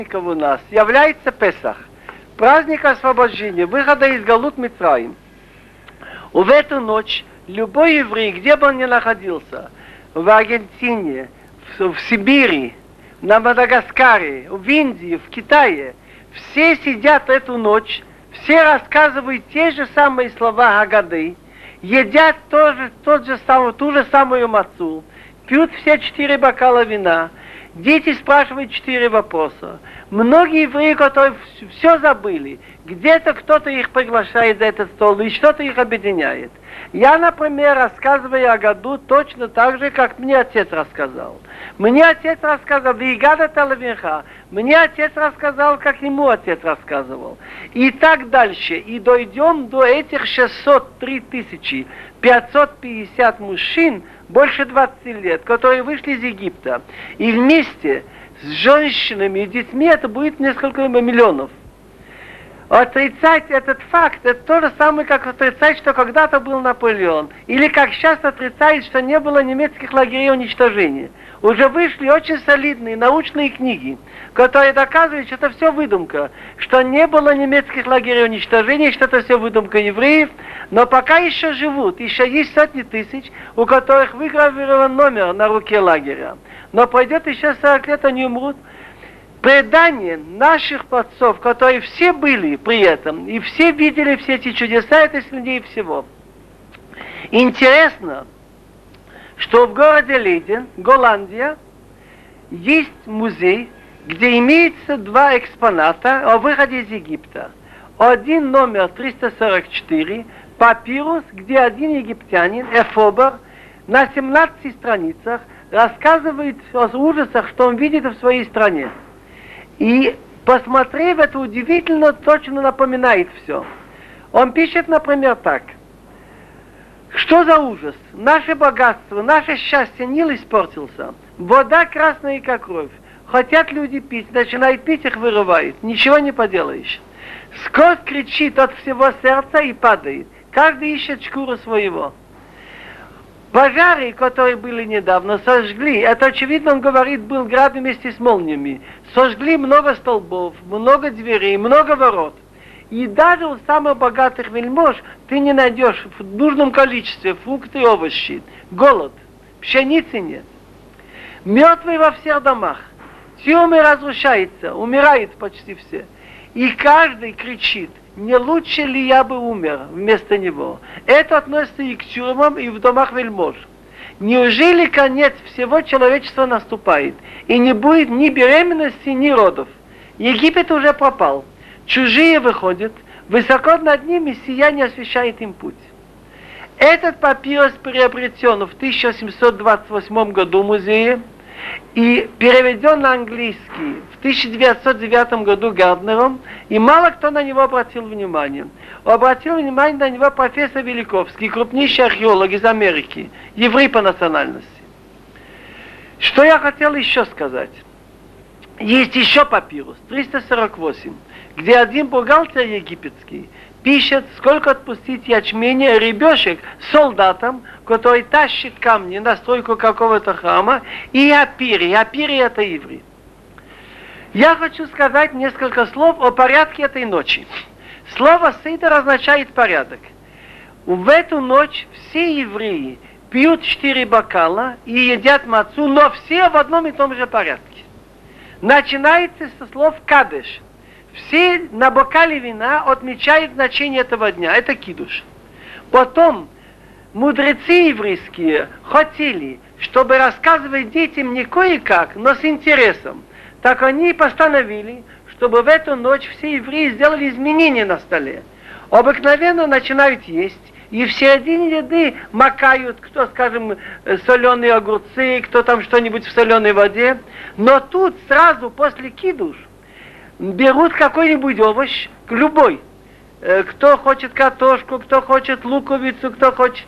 у нас является Песах, праздник освобождения, выхода из Галут Мицраим. В эту ночь любой еврей, где бы он ни находился, в Аргентине, в Сибири, на Мадагаскаре, в Индии, в Китае, все сидят эту ночь, все рассказывают те же самые слова Хагады, едят ту же самую мацу, пьют все 4 бокала вина. Дети спрашивают 4 вопроса. Многие евреи, которые все забыли, где-то кто-то их приглашает за этот стол, и что-то их объединяет. Я, например, рассказываю о году точно так же, как мне отец рассказал. Мне отец рассказал, «Вигада талавинха». Мне отец рассказал, как ему отец рассказывал. И так дальше. И дойдем до этих 603 550 мужчин, больше 20 лет, которые вышли из Египта. И вместе с женщинами и детьми это будет несколько миллионов. Отрицать этот факт, это то же самое, как отрицать, что когда-то был Наполеон. Или как сейчас отрицает, что не было немецких лагерей уничтожения. Уже вышли очень солидные научные книги, которые доказывают, что это все выдумка. Что не было немецких лагерей уничтожения, что это все выдумка евреев. Но пока еще живут, еще есть сотни тысяч, у которых выгравирован номер на руке лагеря. Но пройдет еще 40 лет, они умрут. Предание наших отцов, которые все были при этом, и все видели все эти чудеса, это среди всего. Интересно, что в городе Лейден, Голландия, есть музей, где имеется 2 экспоната о выходе из Египта. Один номер 344, папирус, где один египтянин, Эфобер, на 17 страницах рассказывает о ужасах, что он видит в своей стране. И, посмотрев это, удивительно точно напоминает все. Он пишет, например, так. Что за ужас? Наше богатство, наше счастье, Нил испортился. Вода красная, как кровь. Хотят люди пить, начинают пить, их вырывает. Ничего не поделаешь. Скот кричит от всего сердца и падает. Каждый ищет шкуру своего. Пожары, которые были недавно, сожгли, это очевидно, он говорит, был град вместе с молниями, сожгли много столбов, много дверей, много ворот. И даже у самых богатых вельмож ты не найдешь в нужном количестве фрукты и овощи. Голод, пшеницы нет. Мертвые во всех домах. Тюрьмы разрушаются, умирают почти все. И каждый кричит, не лучше ли я бы умер вместо него? Это относится и к тюрьмам, и в домах вельмож. Неужели конец всего человечества наступает, и не будет ни беременности, ни родов? Египет уже пропал. Чужие выходят, высоко над ними сияние освещает им путь. Этот папирус приобретен в 1728 году в музее, и переведен на английский в 1909 году Гарднером, и мало кто на него обратил внимание. Обратил внимание на него профессор Великовский, крупнейший археолог из Америки, еврей по национальности. Что я хотел еще сказать? Есть еще папирус, 348, где один бухгалтер египетский пишет, сколько отпустить ячменя ребешек солдатам, который тащит камни на стройку какого-то храма, и апири. Апири это иври. Я хочу сказать несколько слов о порядке этой ночи. Слово «сейдер» означает порядок. В эту ночь все евреи пьют 4 бокала и едят мацу, но все в одном и том же порядке. Начинается со слов «кадеш». Все на бокале вина отмечают значение этого дня. Это кидуш. Потом мудрецы еврейские хотели, чтобы рассказывать детям не кое-как, но с интересом. Так они постановили, чтобы в эту ночь все евреи сделали изменения на столе. Обыкновенно начинают есть, и в середине еды макают, кто, скажем, соленые огурцы, кто там что-нибудь в соленой воде. Но тут сразу после кидуш берут какой-нибудь овощ, любой. Кто хочет картошку, кто хочет луковицу, кто хочет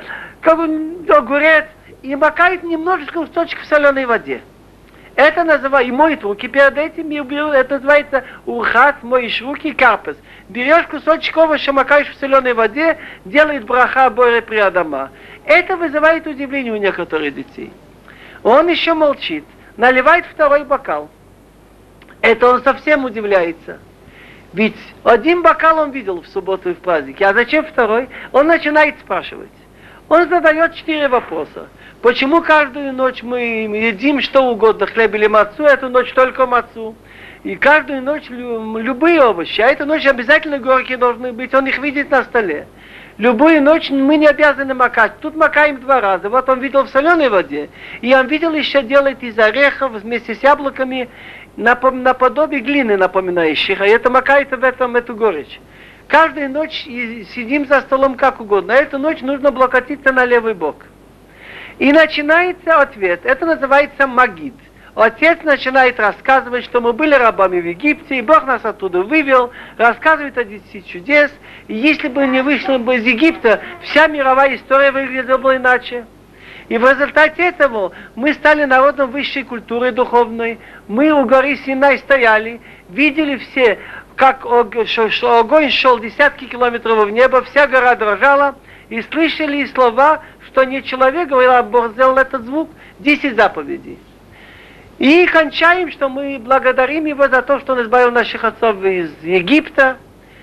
огурец, и макают немножечко кусочек в соленой воде. Это называется, и моют руки перед этим, это называется урхат, моешь руки, карпес. Берешь кусочек овоща, макаешь в соленой воде, делает браха боре при Адама. Это вызывает удивление у некоторых детей. Он еще молчит, наливает второй бокал. Это он совсем удивляется. Ведь один бокал он видел в субботу и в празднике, а зачем второй? Он начинает спрашивать. Он задает 4 вопроса. Почему каждую ночь мы едим что угодно, хлеб или мацу, эту ночь только мацу? И каждую ночь любые овощи, а эту ночь обязательно горькие должны быть, он их видит на столе. Любую ночь мы не обязаны макать. Тут макаем 2 раза. Вот он видел в соленой воде. И он видел еще делает из орехов вместе с яблоками наподобие глины напоминающих. А это макает в этом эту горечь. Каждую ночь сидим за столом как угодно. А эту ночь нужно облокотиться на левый бок. И начинается ответ. Это называется магид. Отец начинает рассказывать, что мы были рабами в Египте, и Бог нас оттуда вывел, рассказывает о 10 чудес. И если бы не вышло бы из Египта, вся мировая история выглядела бы иначе. И в результате этого мы стали народом высшей культуры духовной. Мы у горы Синай стояли, видели все, как огонь шел десятки километров в небо, вся гора дрожала, и слышали слова, что не человек говорил, а Бог сделал этот звук, 10 заповедей. И кончаем, что мы благодарим Его за то, что Он избавил наших отцов из Египта.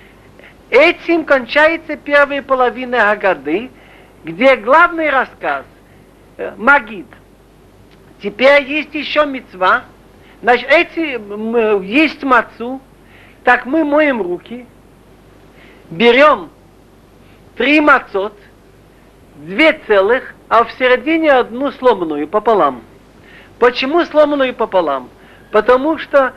Этим кончается первая половина Агады, где главный рассказ Магид. Теперь есть еще мицва. Значит, есть мацу, так мы моем руки, берем 3 мацот, 2 целых, а в середине одну сломанную пополам. Почему сломанную пополам? Потому что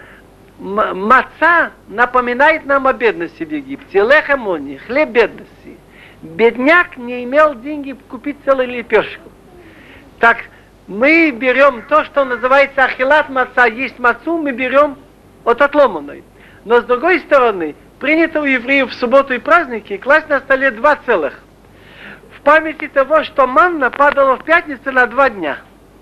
маца напоминает нам о бедности в Египте. Лехемони, хлеб бедности. Бедняк не имел деньги купить целую лепешку. Так мы берем то, что называется ахилат маца, есть мацу, мы берем от отломанной. Но с другой стороны, принято у евреев в субботу и праздники класть на столе 2 целых. В памяти того, что манна падала в пятницу на 2 дня.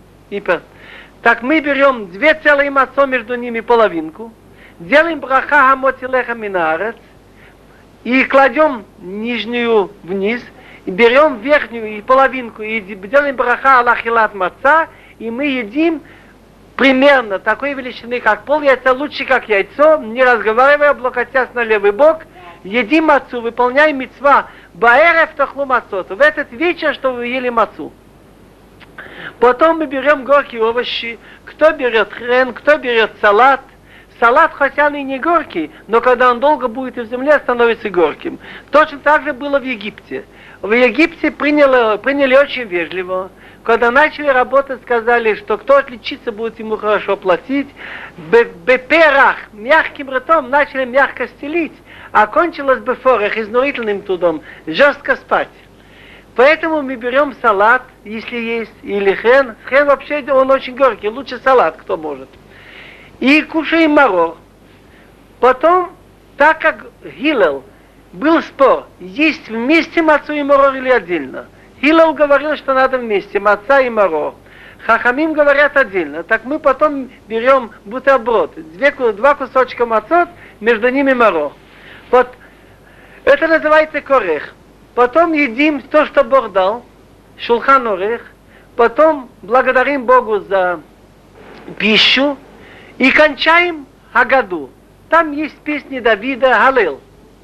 Так мы берем 2 целые мацо, между ними половинку, делаем браха хамоти леха минарец, и кладем нижнюю вниз, и берем верхнюю и половинку, и делаем браха алахилат маца, и мы едим примерно такой величины, как пол яйца, лучше как яйцо, не разговаривая, облокотясь на левый бок, едим мацу, выполняем мицва, баэрев тахлу мацоту, в этот вечер, что вы ели мацу. Потом мы берем горькие овощи, кто берет хрен, кто берет салат. Салат, хотя он и не горький, но когда он долго будет в земле, становится горьким. Точно так же было в Египте. В Египте приняли очень вежливо. Когда начали работать, сказали, что кто отличится, будет ему хорошо платить. Беперах, мягким ртом, начали мягко стелить, а кончилось бефорах, изнурительным трудом, жестко спать. Поэтому мы берем салат, если есть, или хрен. Хрен вообще он очень горький, лучше салат, кто может. И кушаем марор. Потом, так как Гилел, был спор, есть вместе мацу и марор или отдельно. Гилел говорил, что надо вместе, маца и марор. Хахамим говорят отдельно. Так мы потом берем бутерброд, 2 кусочка мацот, между ними марор. Вот, это называется корех. Потом едим то, что Бог дал, шулхан орех. Потом благодарим Богу за пищу. И кончаем Агаду. Там есть песни Давида Галил.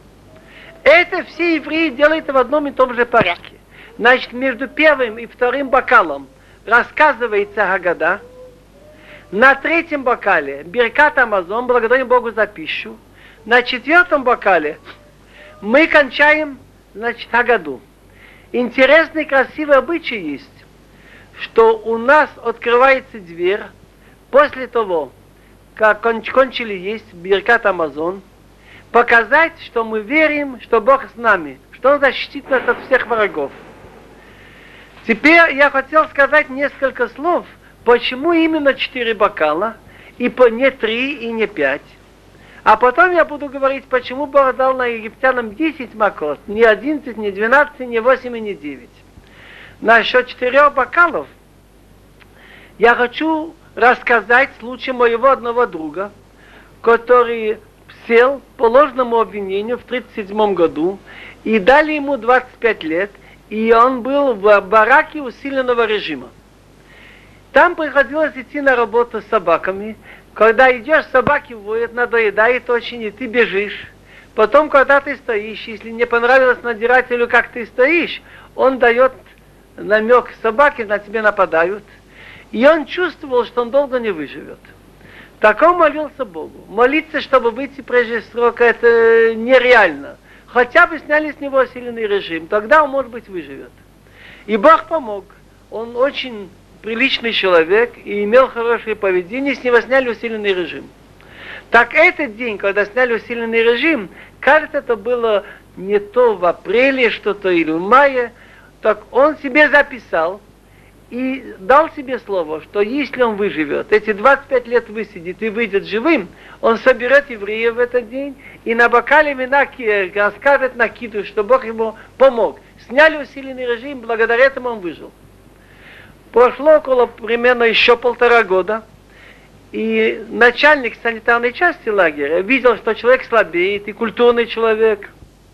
Это все евреи делают в одном и том же порядке. Значит, между первым и вторым бокалом рассказывается Агада. На 3-м бокале Биркат Амазон, благодарим Богу за пищу. На 4-м бокале мы кончаем, значит, Агаду. Интересный, красивый обычай есть, что у нас открывается дверь после того, как кончили есть Биркат Амазон, показать, что мы верим, что Бог с нами, что Он защитит нас от всех врагов. Теперь я хотел сказать несколько слов, почему именно 4 бокала, и не 3, и не 5. А потом я буду говорить, почему Бог дал на египтянам 10 макот, не 11, не 12, не 8 и не 9. Насчет 4 бокалов я хочу рассказать случай моего одного друга, который сел по ложному обвинению в 1937 году, и дали ему 25 лет, и он был в бараке усиленного режима. Там приходилось идти на работу с собаками, Когда идешь, собаки воют, надоедает очень, и ты бежишь. Потом, когда ты стоишь, если не понравилось надзирателю, как ты стоишь, он дает намек собаке, на тебя нападают. И он чувствовал, что он долго не выживет. Так он молился Богу. Молиться, чтобы выйти прежде срока, это нереально. Хотя бы сняли с него усиленный режим, тогда он, может быть, выживет. И Бог помог. Он очень приличный человек и имел хорошее поведение, с него сняли усиленный режим. Так этот день, когда сняли усиленный режим, кажется, это было не то в апреле что-то или в мае, так он себе записал и дал себе слово, что если он выживет, эти 25 лет высидит и выйдет живым, он соберет евреев в этот день и на бокале вина расскажет Накиду, что Бог ему помог. Сняли усиленный режим, благодаря этому он выжил. Прошло около примерно еще 1,5 года, и начальник санитарной части лагеря видел, что человек слабеет, и культурный человек,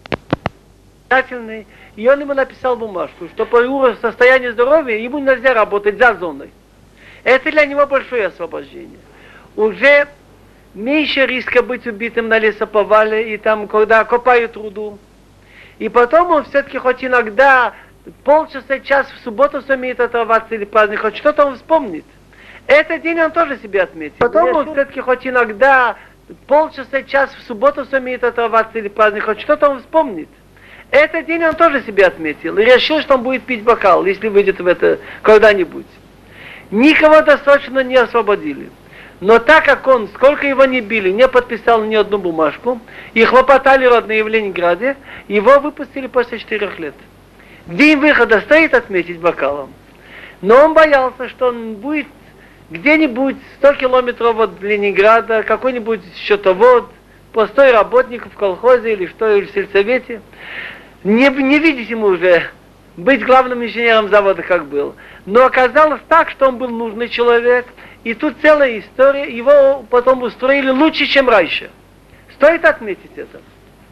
и он ему написал бумажку, что по его состоянию здоровья ему нельзя работать за зоной. Это для него большое освобождение. Уже меньше риска быть убитым на лесоповале, и там, когда копают руду. И потом он все-таки хоть иногда полчаса, час в субботу сумеет оторваться или праздник, хоть что-то он вспомнит. Этот день он тоже себе отметил. Потом он все-таки хоть иногда полчаса, час в субботу сумеет оторваться или праздник, хоть что-то он вспомнит. Этот день он тоже себе отметил и решил, что он будет пить бокал, если выйдет в это когда-нибудь. Никого досрочно не освободили. Но так как он, сколько его не били, не подписал ни одну бумажку, и хлопотали родные в Ленинграде, его выпустили после 4 лет. День выхода стоит отметить бокалом. Но он боялся, что он будет где-нибудь 100 километров от Ленинграда, какой-нибудь счетовод, простой работник в колхозе или что, или в сельсовете. Не видеть ему уже быть главным инженером завода, как был. Но оказалось так, что он был нужный человек, и тут целая история, его потом устроили лучше, чем раньше. Стоит отметить это.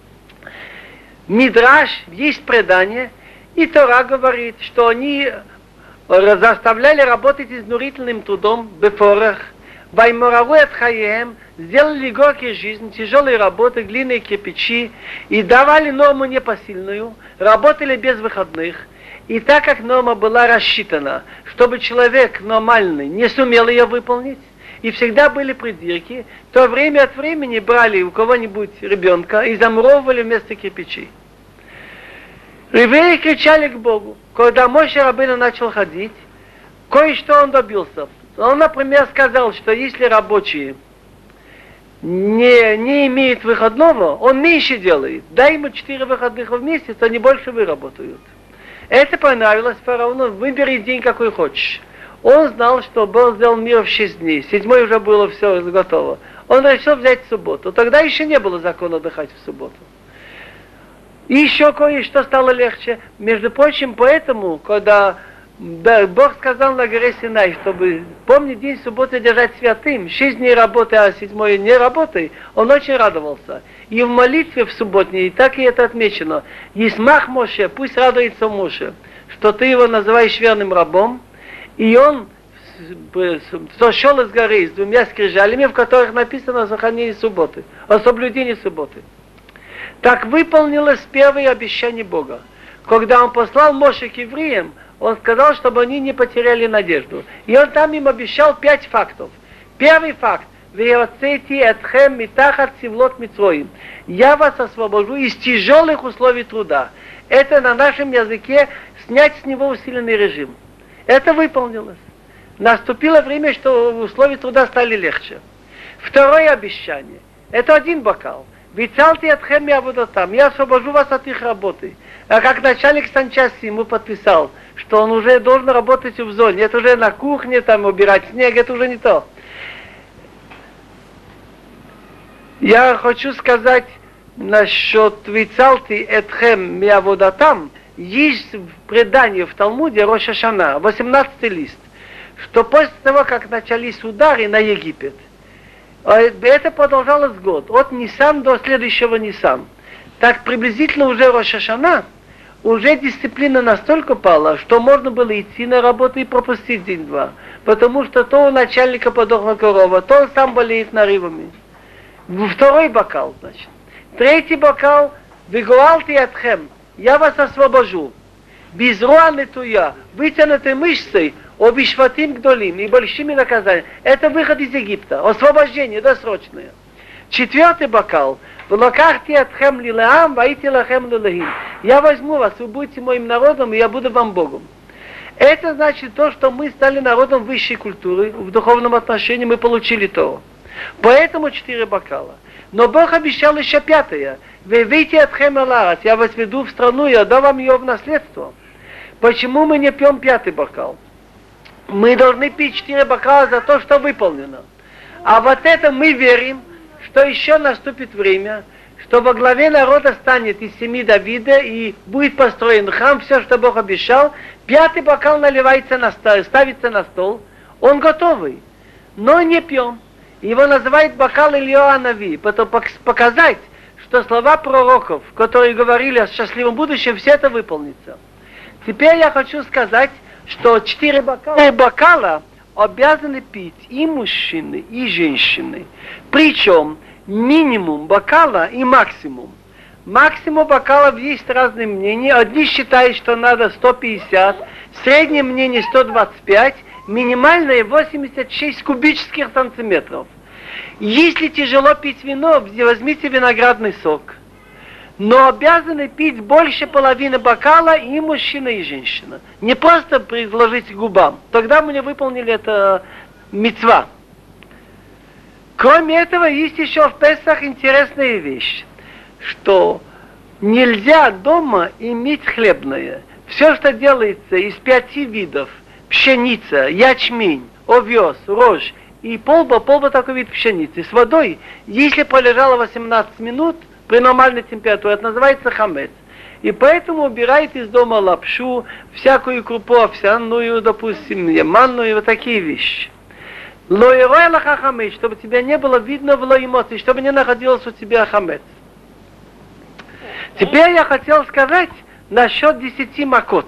Мидраш, есть предание, и Тора говорит, что они заставляли работать изнурительным трудом, бефорах, ваймораву от хаем, сделали горькие жизнь, тяжелые работы, глиняные кирпичи, и давали норму непосильную, работали без выходных. И так как норма была рассчитана, чтобы человек нормальный не сумел ее выполнить, и всегда были придирки, то время от времени брали у кого-нибудь ребенка и замуровывали вместо кирпичей. Евреи кричали к Богу. Когда Моше Рабейну начал ходить, кое-что он добился. Он, например, сказал, что если рабочие не имеют выходного, он меньше делает. Дай ему 4 выходных в месяц, они больше выработают. Это понравилось фараону. Выбери день, какой хочешь. Он знал, что Бог сделал мир в 6 дней. 7-й уже было все готово. Он решил взять субботу. Тогда еще не было закона отдыхать в субботу. И еще кое-что стало легче. Между прочим, поэтому, когда Бог сказал на горе Синай, чтобы помнить день субботы держать святым, 6 дней работы, а 7-й не работай, он очень радовался. И в молитве в субботней, так и это отмечено. Исмах Моше, пусть радуется Моше, что ты его называешь верным рабом, и он сошел из горы с 2 скрижалями, в которых написано о сохранении субботы, о соблюдении субботы. Так выполнилось первое обещание Бога. Когда он послал Моше к евреям, он сказал, чтобы они не потеряли надежду. И он там им обещал 5 фактов. Первый факт. Я вас освобожу из тяжелых условий труда. Это на нашем языке снять с него усиленный режим. Это выполнилось. Наступило время, что условия труда стали легче. Второе обещание. Это 1 бокал. Я освобожу вас от их работы. А как начальник санчасти ему подписал, что он уже должен работать в зоне. Это уже на кухне, там убирать снег, это уже не то. Я хочу сказать насчет «Вицалти этхем миаводатам». Есть предание в Талмуде Рош ха-Шана, 18-й лист, что после того, как начались удары на Египет, это продолжалось год, от Нисан до следующего Нисан. Так приблизительно уже Рош ха-Шана, уже дисциплина настолько пала, что можно было идти на работу и пропустить день-два. Потому что то у начальника подохла корова, то он сам болеет нарывами. Второй бокал, значит. Третий бокал, вигуалти атхем, я вас освобожу. Без руаны туя, вытянутой мышцей, обишватим гдолим и большими наказаниями. Это выход из Египта, освобождение досрочное. Четвертый бокал, влакахти атхем лилаам, ваити лахем лилахим. Я возьму вас, вы будете моим народом, и я буду вам Богом. Это значит то, что мы стали народом высшей культуры, в духовном отношении мы получили то. Поэтому 4 бокала. Но Бог обещал еще 5. Вы выйдете от Хемеларас, я вас веду в страну и отдам вам ее в наследство. Почему мы не пьем 5 бокал? Мы должны пить 4 бокала за то, что выполнено. А вот это мы верим, что еще наступит время, что во главе народа станет из семьи Давида и будет построен храм, все, что Бог обещал. 5 бокал наливается на стол, ставится на стол, он готовый, но не пьем. Его называют бокал Илья Нави, потому показать, что слова пророков, которые говорили о счастливом будущем, все это выполнится. Теперь я хочу сказать, что 4 бокала обязаны пить и мужчины, и женщины. Причем минимум бокала и максимум. Максимум бокалов есть разные мнения. Одни считают, что надо 150, среднее мнение 125, минимальное 86 кубических сантиметров. Если тяжело пить вино, возьмите виноградный сок. Но обязаны пить больше половины бокала и мужчина, и женщина. Не просто приложить к губам. Тогда мы не выполнили это мицва. Кроме этого, есть еще в Песах интересная вещь, что нельзя дома иметь хлебное. Все, что делается из 5 видов, пшеница, ячмень, овес, рожь и полба такой вид пшеницы, с водой, если пролежало 18 минут, при нормальной температуре, это называется хамец. И поэтому убирает из дома лапшу, всякую крупу овсяную, допустим, манную, вот такие вещи. Лоирой лаха хамец, чтобы тебя не было видно в лоимоции, чтобы не находилось у тебя хамец. Теперь я хотел сказать насчет 10 макот.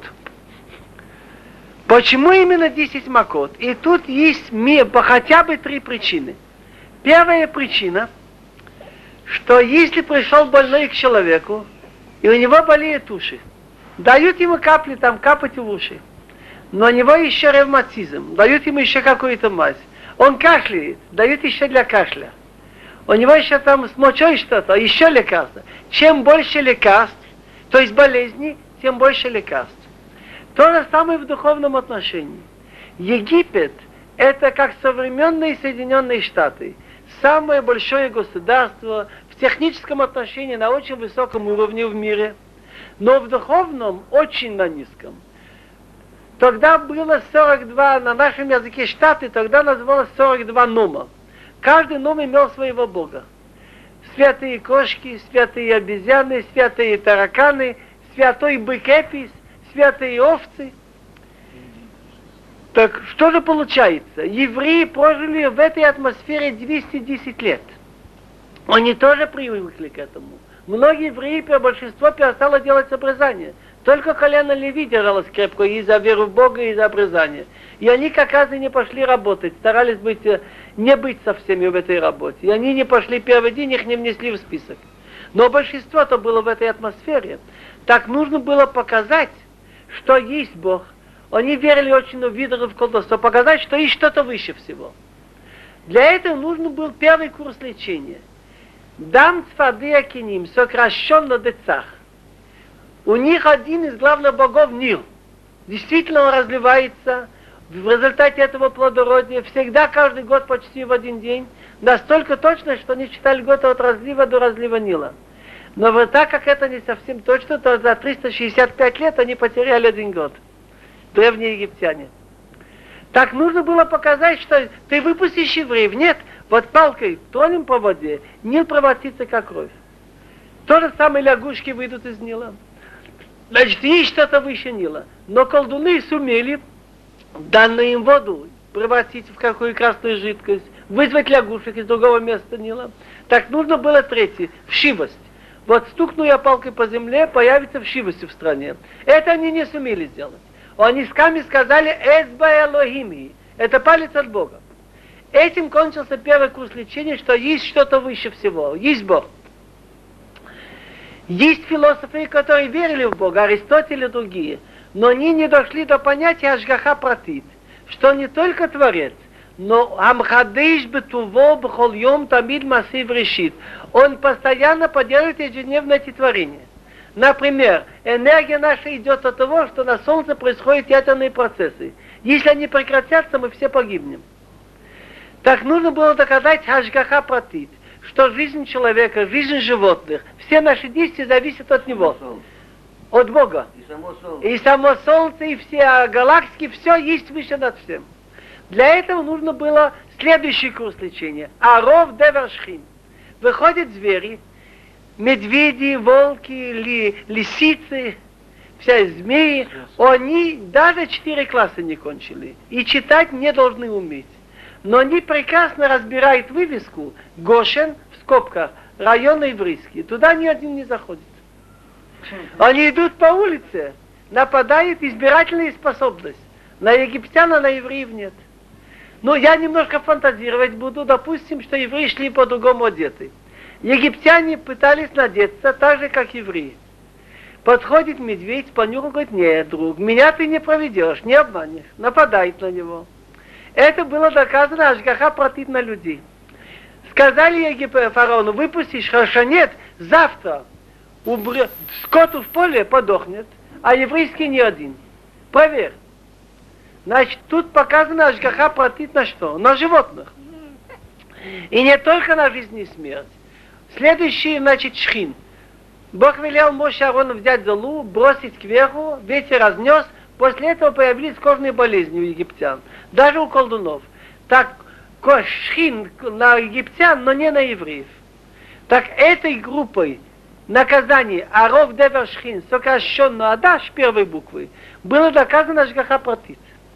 Почему именно 10 макот? И тут есть хотя бы 3 причины. Первая причина, что если пришел больной к человеку, и у него болеют уши, дают ему капли там капать в уши, но у него еще ревматизм, дают ему еще какую-то мазь, он кашляет, дают еще для кашля, у него еще там с мочой что-то, еще лекарства. Чем больше лекарств, то есть болезней, тем больше лекарств. То же самое в духовном отношении. Египет – это как современные Соединенные Штаты. Самое большое государство в техническом отношении на очень высоком уровне в мире, но в духовном очень на низком. Тогда было 42, на нашем языке штаты, тогда называлось 42 нома. Каждый ном имел своего бога. Святые кошки, святые обезьяны, святые тараканы, святой бык Эпис, святые овцы. Так что же получается? Евреи прожили в этой атмосфере 210 лет. Они тоже привыкли к этому. Многие евреи, большинство перестало делать обрезание. Только колено Леви держалось крепко и за веру в Бога, и за обрезание. И они как раз и не пошли работать, старались не быть со всеми в этой работе. И они не пошли первый день, их не внесли в список. Но большинство-то было в этой атмосфере. Так нужно было показать, что есть Бог. Они верили очень в виды в колдовство, показать, что есть что-то выше всего. Для этого нужен был первый курс лечения. Дам цфады акиним, сокращен на децах. У них один из главных богов Нил. Действительно он разливается в результате этого плодородия. Всегда, каждый год почти в один день. Настолько точно, что они считали год от разлива до разлива Нила. Но вот так как это не совсем точно, то за 365 лет они потеряли 1 год. Древние египтяне. Так нужно было показать, что ты выпустишь евреев. Нет, вот палкой тронем по воде, Нил превратится как кровь. То же самое лягушки выйдут из Нила. Значит, есть что-то выше Нила. Но колдуны сумели данную им воду превратить в какую красную жидкость, вызвать лягушек из другого места Нила. Так нужно было третье, вшивость. Вот стукну я палкой по земле, появится вшивость в стране. Это они не сумели сделать. Они сами сказали «Эцба Элохими». Это палец от Бога. Этим кончился первый курс лечения, что есть что-то выше всего. Есть Бог. Есть философы, которые верили в Бога, Аристотель и другие. Но они не дошли до понятия Ашгаха Пратит, что не только Творец, но Амхадыш Бетуво Бхол Йом Тамид Масив решит. Он постоянно поддерживает ежедневно эти творения. Например, энергия наша идет от того, что на Солнце происходят ядерные процессы. Если они прекратятся, мы все погибнем. Так нужно было доказать Ашгаха Пратит, что жизнь человека, жизнь животных, все наши действия зависят от него. От Бога. И само Солнце, и все галактики, все есть выше над всем. Для этого нужно было следующий курс лечения. Аров Девершхин. Выходят звери, медведи, волки, лисицы, все змеи. Они даже 4 класса не кончили. И читать не должны уметь. Но они прекрасно разбирают вывеску Гошен, в скобках, район еврейский. Туда ни один не заходит. Они идут по улице, нападают, избирательная способность. На египтян, а на евреев нет. Ну, я немножко фантазировать буду. Допустим, что евреи шли по-другому одеты. Египтяне пытались надеться так же, как евреи. Подходит медведь, понюхал, говорит: нет, друг, меня ты не проведешь, не обманешь. Нападает на него. Это было доказано Ашгаха Пратит на людей. Сказали фараону: выпустишь, хорошо, нет, завтра скот в поле подохнет, а еврейский не один. Проверь. Значит, тут показано Ашгаха Пратит на что? На животных. И не только на жизнь и смерть. Следующий, значит, Шхин. Бог велел Моше Аарону взять золу, бросить кверху, ветер разнес. После этого появились кожные болезни у египтян. Даже у колдунов. Так, Шхин на египтян, но не на евреев. Так этой группой наказание Аров Девер Шхин, сокращенно Адаш первой буквы, было доказано Ашгаха Пратит.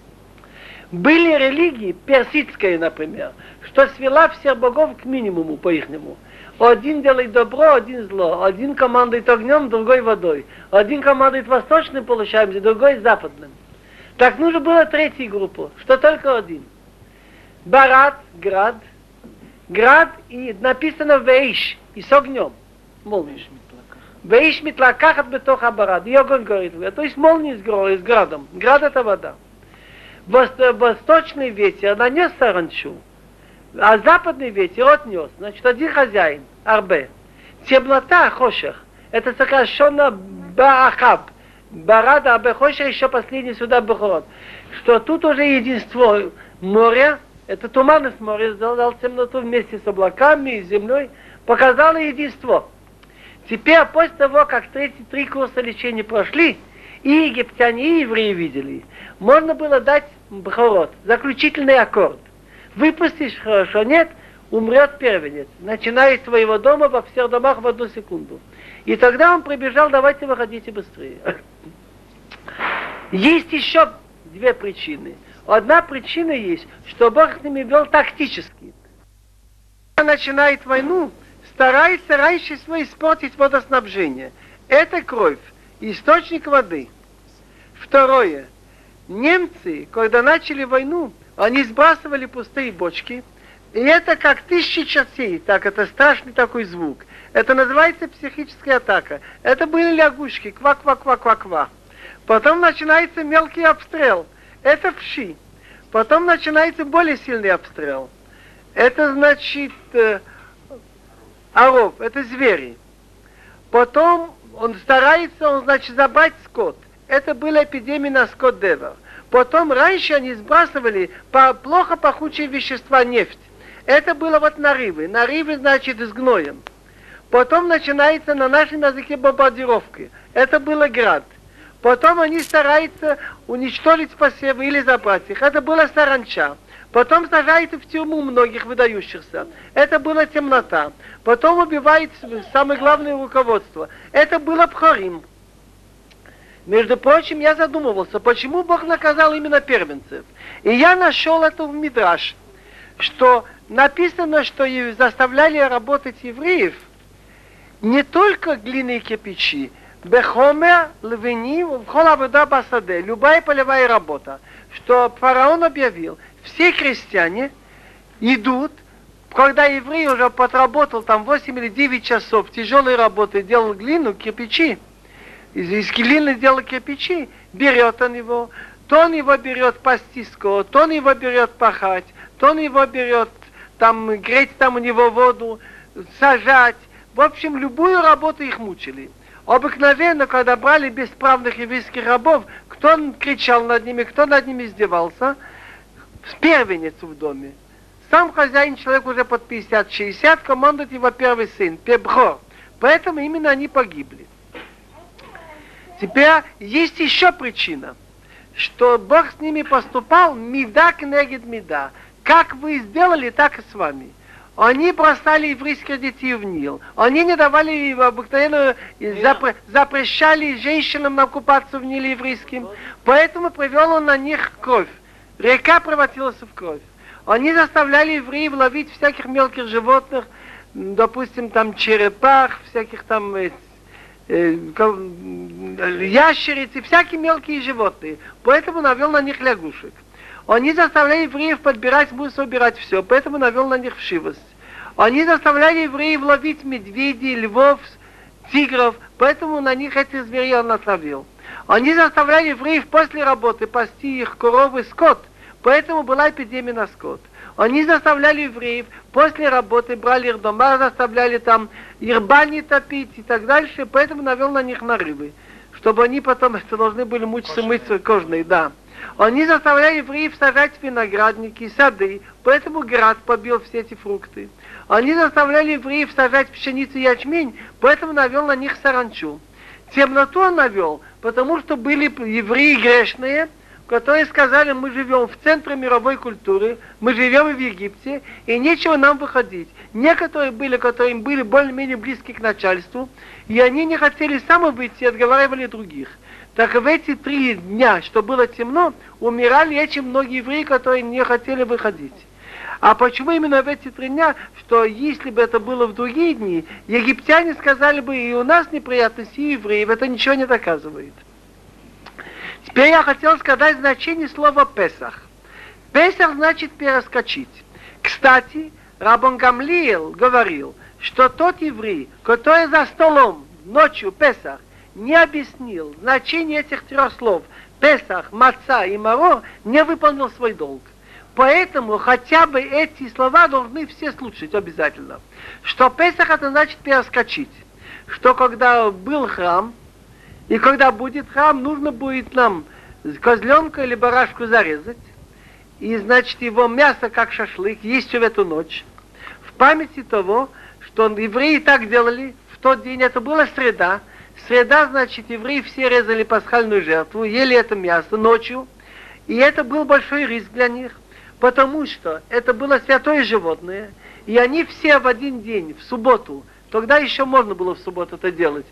Были религии, персидская, например, что свела всех богов к минимуму по-ихнему. Один делает добро, один зло. Один командует огнем, другой водой. Один командует восточным, получаемся, другой западным. Так нужно было третью группу, что только один. Барат, град. Град и написано вейш, и с огнем. Молния. Вейш митлакахат бетоха барат. И огонь горит. То есть молния с градом. Град это вода. Восточный ветер нанес саранчу, а западный ветер отнес. Значит, один хозяин, арбе. Темнота, хошех, это сокращенно баахаб. Барада, арбе, хошех, еще последний сюда бахорот. Что тут уже единство моря, это туманность моря, сделал темноту вместе с облаками и землей, показало единство. Теперь, после того, как 33 курса лечения прошли, и египтяне, и евреи видели, можно было дать бхорот, заключительный аккорд. Выпустишь, хорошо, нет, умрет первенец. Начиная с твоего дома во всех домах в 1 секунду. И тогда он прибежал: давайте выходите быстрее. Есть еще 2 причины. Одна причина есть, что Бог с ними вел тактически. Когда начинает войну, старается раньше всего испортить водоснабжение. Это кровь, источник воды. Второе. Немцы, когда начали войну, они сбрасывали пустые бочки, и это как 1000 чертей, так это страшный такой звук. Это называется психическая атака. Это были лягушки, ква-ква-ква-ква-ква. Потом начинается мелкий обстрел, это вши. Потом начинается более сильный обстрел. Это значит оров, это звери. Потом он старается, значит, забрать скот. Это была эпидемия на скот-девер. Потом раньше они сбрасывали плохо пахучие вещества, нефть. Это было вот нарывы. Нарывы, значит, с гноем. Потом начинается на нашем языке бомбардировки. Это было град. Потом они стараются уничтожить посевы или забрать их. Это была саранча. Потом сажают в тюрьму многих выдающихся. Это была темнота. Потом убивают самое главное руководство. Это было Пхорим. Между прочим, я задумывался, почему Бог наказал именно первенцев. И я нашел это в не только глины и кирпичи, бехомер, львини, вхола вода басаде, любая полевая работа, что фараон объявил, все крестьяне идут, когда еврей уже подработал там 8 или 9 часов тяжелой работы, делал глину, кирпичи, из глины делал кирпичи, берет он его, то он его берет пасти скот, то он его берет пахать, то он его берет там греть там у него воду, сажать. В общем, любую работу их мучили. Обыкновенно, когда брали бесправных еврейских рабов, кто кричал над ними, кто над ними издевался, первенец в доме. Сам хозяин, человек уже под 50-60, командует его первый сын, Пебхор. Поэтому именно они погибли. Теперь есть еще причина, что Бог с ними поступал мида кнегид мида. Как вы сделали, так и с вами. Они бросали еврейских детей в Нил. Они не давали обыкновенно, запрещали женщинам купаться в Ниле еврейским. Поэтому привел он на них кровь. Река превратилась в кровь. Они заставляли евреев ловить всяких мелких животных, допустим, там черепах, всяких там ящериц и всякие мелкие животные. Поэтому навел на них лягушек. Они заставляли евреев подбирать, убирать все, поэтому навел на них вшивость. Они заставляли евреев ловить медведей, львов, тигров, поэтому на них эти зверей он натравил. Они заставляли евреев после работы пасти их коровы, скот, поэтому была эпидемия на скот. Они заставляли евреев после работы, брали их дома, заставляли там их бани топить и так дальше, поэтому навел на них нарывы, чтобы они потом должны были мучиться, мыться кожные, да. Они заставляли евреев сажать виноградники, сады, поэтому град побил все эти фрукты. Они заставляли евреев сажать пшеницу и ячмень, поэтому навел на них саранчу. Темноту он навел, потому что были евреи грешные, которые сказали, мы живем в центре мировой культуры, мы живем в Египте, и нечего нам выходить. Некоторые были, которые были более-менее близки к начальству, и они не хотели сами выйти, отговаривали других. Так в эти 3 дня, что было темно, умирали очень многие евреи, которые не хотели выходить. А почему именно в эти 3 дня, что если бы это было в другие дни, египтяне сказали бы, и у нас неприятности, и евреев, это ничего не доказывает. Теперь я хотел сказать значение слова «Песах». «Песах» значит «перескочить». Кстати, Рабон Гамлиэл говорил, что тот еврей, который за столом ночью Песах не объяснил значение этих 3 слов «Песах», «Маца» и «Маро», не выполнил свой долг. Поэтому хотя бы эти слова должны все слушать обязательно. Что Песах это значит перескочить. Что когда был храм, и когда будет храм, нужно будет нам козленка или барашку зарезать. И значит его мясо, как шашлык, есть в эту ночь. В памяти того, что евреи так делали, в тот день это была среда. Среда, значит, евреи все резали пасхальную жертву, ели это мясо ночью. И это был большой риск для них. Потому что это было святое животное, и они все в один день, в субботу, тогда еще можно было в субботу это делать,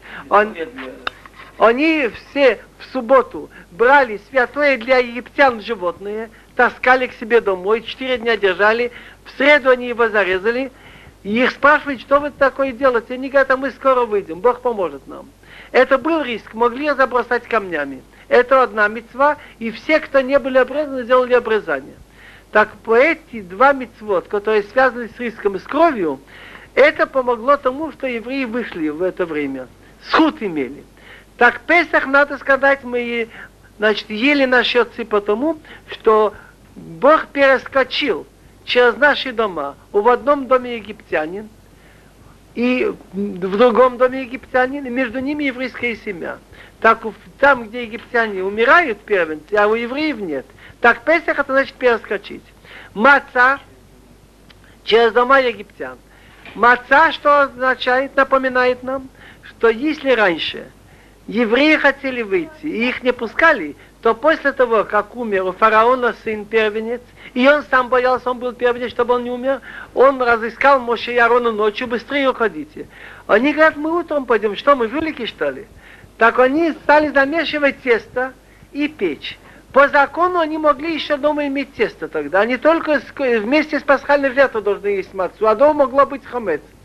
они все в субботу брали святое для египтян животное, таскали к себе домой, 4 дня держали, в среду они его зарезали, и их спрашивают, что вы такое делаете, они говорят, а мы скоро выйдем, Бог поможет нам. Это был риск, могли забросать камнями. Это одна мицва, и все, кто не были обрезаны, сделали обрезание. Так по эти 2 мицвот, которые связаны с риском и с кровью, это помогло тому, что евреи вышли в это время. Схуд имели. Так Песах, надо сказать, мы, значит, ели наши отцы потому, что Бог перескочил через наши дома. В одном доме египтянин, и в другом доме египтянин, и между ними еврейская семья. Так там, где египтяне умирают первенцы, а у евреев нет. Так Песах это значит перескочить. Маца через дома египтян. Маца что означает, напоминает нам, что если раньше евреи хотели выйти и их не пускали, то после того, как умер у фараона сын первенец, и он сам боялся, он был первенец, чтобы он не умер, он разыскал Моше и Аарона ночью, быстрее уходите. Они говорят, мы утром пойдем, что мы жулики что ли? Так они стали замешивать тесто и печь. По закону они могли еще дома иметь тесто тогда. Они только вместе с пасхальной жертвой должны есть мацу, а дома могло быть хамец.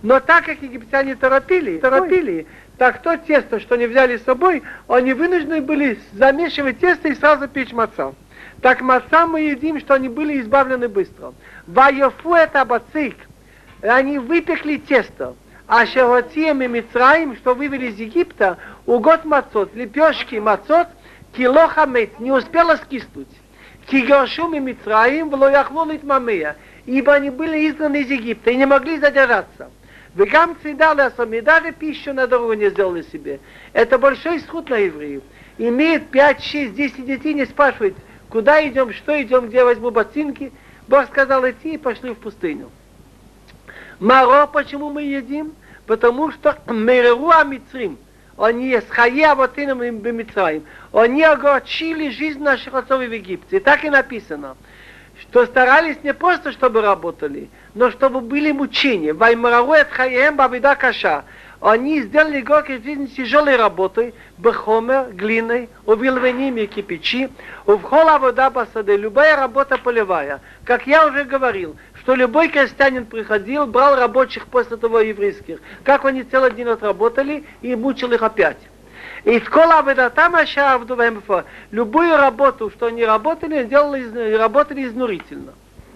Но так как египтяне торопили, так то тесто, что они взяли с собой, они вынуждены были замешивать тесто и сразу печь маца. Так маца мы едим, что они были избавлены быстро. Ваяфу это бацик. Они выпекли тесто. А шеротием и Мицраим, что вывели из Египта, угод мацот, лепешки мацот, кило хамец, не успела скиснуть. Кигершум и Мицраим, влояхволит мамея, ибо они были изгнаны из Египта и не могли задержаться. Вегам цидали асами, даже пищу на дорогу не сделали себе. Это большой исход на евреев. Имеет 5, 6, 10 детей, не спрашивает, куда идем, что идем, где возьму ботинки. Бог сказал идти и пошли в пустыню. Маро, почему мы едим? Потому что мереруа Мицрим, они с хая авотинам и бемицраим, они огорчили жизнь наших отцов в Египте. И так и написано, что старались не просто, чтобы работали, но чтобы были мучения. Ваймарару эт хаем бавида каша. Они сделали год жизни тяжелой работой, бехомер, глиной, увилвениями и кипячи, увхола вода басаде, любая работа полевая. Как я уже говорил, что любой крестьянин приходил, брал рабочих после того еврейских, как они целый день отработали и мучил их опять. И любую работу, что они работали изнурительно.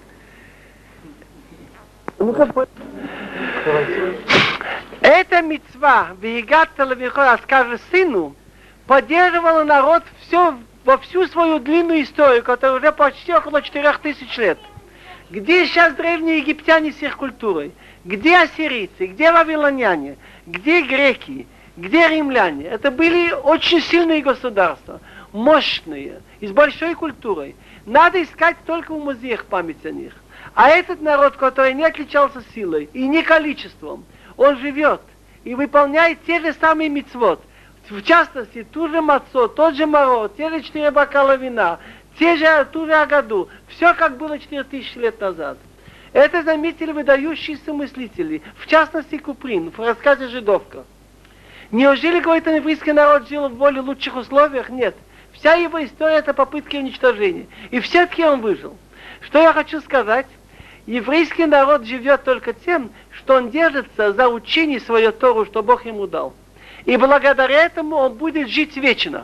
Эта мицва, скажет сыну, поддерживала народ во всю свою длинную историю, которая уже почти около 4000 лет. Где сейчас древние египтяне с их культурой? Где ассирийцы? Где вавилоняне? Где греки? Где римляне? Это были очень сильные государства, мощные, и с большой культурой. Надо искать только в музеях память о них. А этот народ, который не отличался силой и не количеством, он живет и выполняет те же самые мицвот. В частности, ту же мацо, тот же маро, те же 4 бокала вина, ту же агаду. Все как было 4000 лет назад. Это заметили выдающиеся мыслители, в частности Куприн, в рассказе «Жидовка». Неужели, говорит, еврейский народ жил в более лучших условиях? Нет. Вся его история — это попытки уничтожения. И все-таки он выжил. Что я хочу сказать? Еврейский народ живет только тем, что он держится за учение свое Тору, что Бог ему дал. И благодаря этому он будет жить вечно.